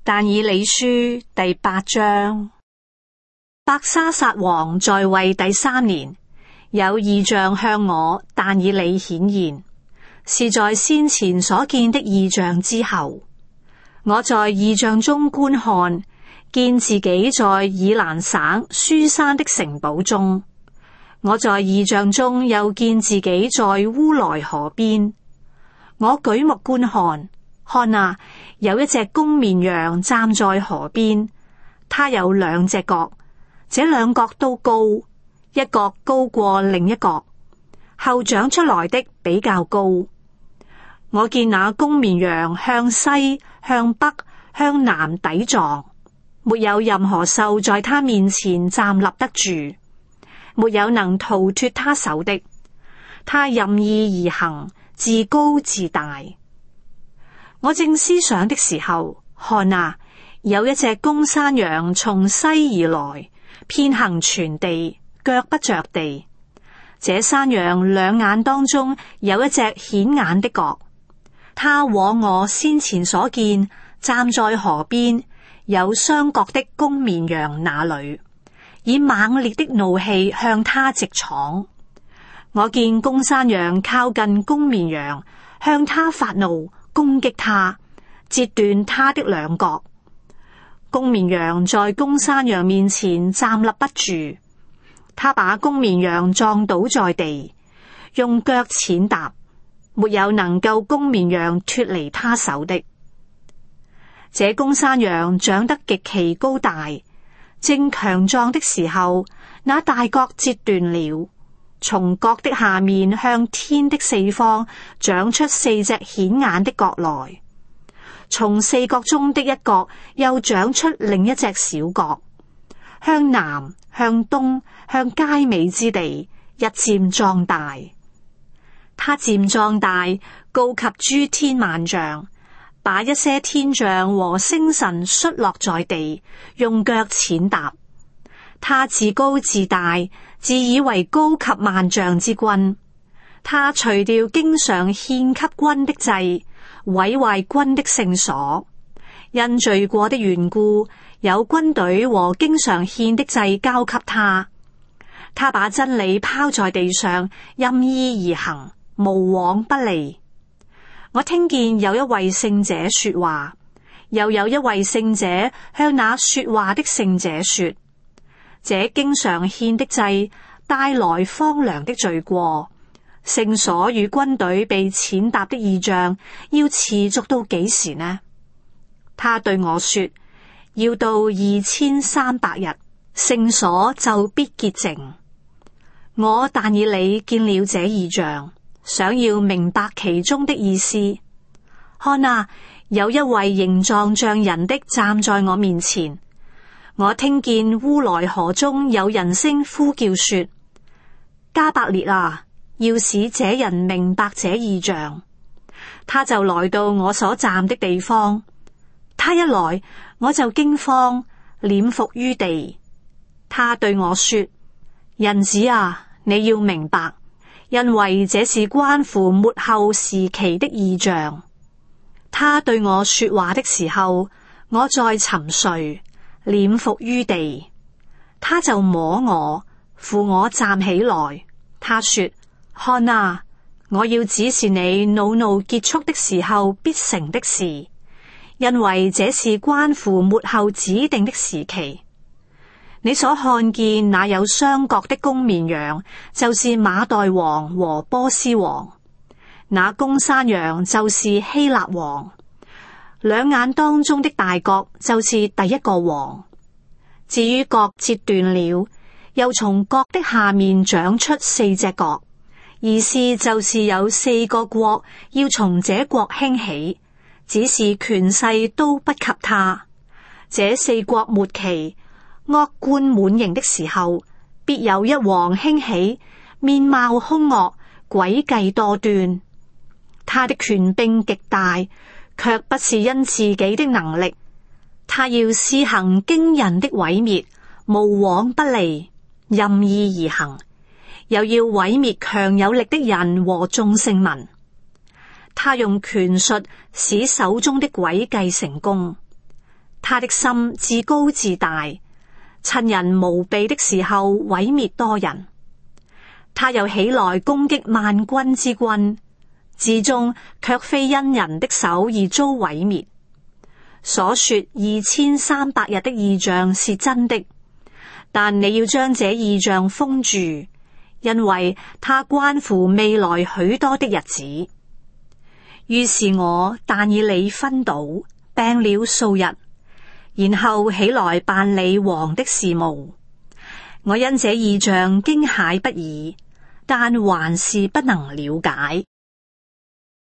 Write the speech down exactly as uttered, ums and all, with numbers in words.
但以理書第八章。伯沙撒王在位第三年，有異象向我但以理顯現，是在先前所見的異象之後。我在異象中觀看，見自己在以蘭省書珊的城堡中。我在異象中又見自己在烏來河邊。我舉目觀看，看啊，有一隻公綿羊站在河邊，它有兩隻角，這兩角都高，一角高過另一角，後長出來的比較高。我見那公綿羊向西、向北、向南抵撞，沒有任何獸在他面前站立得住，沒有能逃脫他手的。他任意而行，自高自大。我正思想的時候，看啊，有一隻公山羊從西而來，遍行全地，腳不着地。這山羊兩眼當中有一隻顯眼的角。他往我先前所見站在河邊有雙角的公綿羊那裏，以猛烈的怒氣向他直闖。我見公山羊靠近公綿羊，向他發怒，攻擊他，截斷他的兩角。公綿羊在公山羊面前站立不住，他把公綿羊撞倒在地，用腳踐踏，沒有能夠公綿羊脫離他手的。這公山羊長得極其高大，正強壯的時候，那大角折斷了，從角的下面向天的四方長出四隻顯眼的角來，從四角中的一角又長出另一隻小角，向南、向東、向佳美之地日漸壯大。他漸壯大，高及諸天萬象，把一些天象和星辰摔落在地，用腳踐踏。他自高自大，自以為高及萬象之君。他除掉經常獻給君的祭，毀壞君的聖所。因罪過的緣故，有軍隊和經常獻的祭交給他。他把真理拋在地上，任意而行，無往不利。我聽見有一位聖者說話，又有一位聖者向那說話的聖者說：這經常獻的祭帶來荒涼的罪過，聖所與軍隊被踐踏的異象要持續到幾時呢？他對我說：要到二千三百日，聖所就必潔淨。我但以理見了這異象，想要明白其中的意思。看啊，有一位形狀像人的站在我面前。我聽見烏來河中有人聲呼叫說：加百列啊，要使這人明白這異象。他就來到我所站的地方。他一來，我就驚慌，臉伏於地。他對我說：人子啊，你要明白，因為這是關乎末後時期的異象。他對我說話的時候，我在沉睡，臉伏於地。他就摸我，扶我站起來。他說：看啊，我要指示你惱怒結束的時候必成的事，因為這是關乎末後指定的時期。你所看見那有雙角的公綿羊，就是馬代王和波斯王；那公山羊就是希臘王。兩眼當中的大角就是第一個王。至於角折斷了，又從角的下面長出四隻角，意思就是有四個國要從這國興起，只是權勢都不及他。這四國末期惡貫滿盈的時候，必有一王興起，面貌兇惡，詭計多端。他的權柄極大，卻不是因自己的能力。他要施行驚人的毀滅，無往不利，任意而行，又要毀滅強有力的人和眾聖民。他用權術使手中的詭計成功。 他的心自高自大，趁人無備的時候毀滅多人。他又起來攻擊萬軍之君，至終卻非因人的手而遭毀滅。所說二千三百日的異象是真的，但你要將這異象封住，因為它關乎未來許多的日子。於是我但以理昏倒，病了數日，然後起來辦理王的事務。我因這異象驚駭不已，但還是不能了解。